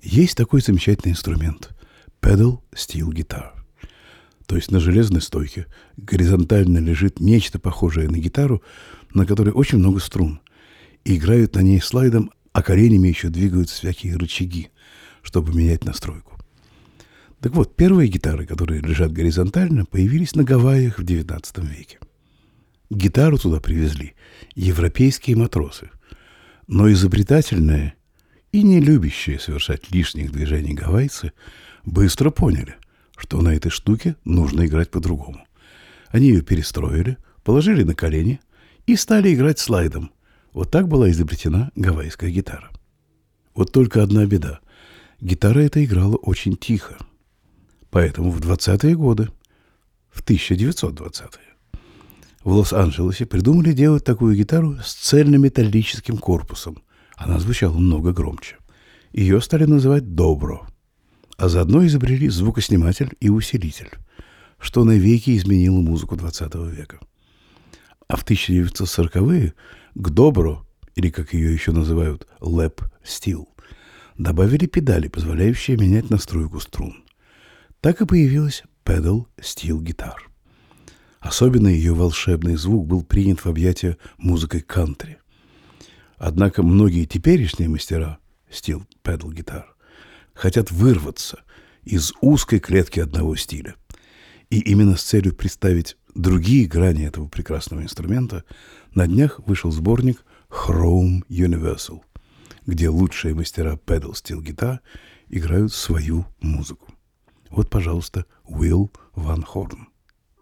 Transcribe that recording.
Есть такой замечательный инструмент – pedal steel guitar. То есть на железной стойке горизонтально лежит нечто похожее на гитару, на которой очень много струн. И играют на ней слайдом, а коленями еще двигаются всякие рычаги, чтобы менять настройку. Так вот, первые гитары, которые лежат горизонтально, появились на Гавайях в XIX веке. Гитару туда привезли европейские матросы, но изобретательные и не любящие совершать лишних движений гавайцы быстро поняли, что на этой штуке нужно играть по-другому. Они ее перестроили, положили на колени и стали играть слайдом. Вот так была изобретена гавайская гитара. Вот только одна беда. Гитара эта играла очень тихо. Поэтому в 20-е годы, в 1920-е, в Лос-Анджелесе придумали делать такую гитару с цельнометаллическим корпусом. Она звучала много громче. Ее стали называть «добро». А заодно изобрели звукосниматель и усилитель, что навеки изменило музыку 20 века. А в 1940-е к «добро», или как ее еще называют «lap steel», добавили педали, позволяющие менять настройку струн. Так и появилась pedal steel guitar. Особенно ее волшебный звук был принят в объятия музыкой кантри. Однако многие теперешние мастера steel pedal guitar хотят вырваться из узкой клетки одного стиля. И именно с целью представить другие грани этого прекрасного инструмента на днях вышел сборник Chrome Universal, где лучшие мастера pedal steel guitar играют свою музыку. Вот, пожалуйста, Will Van Horn.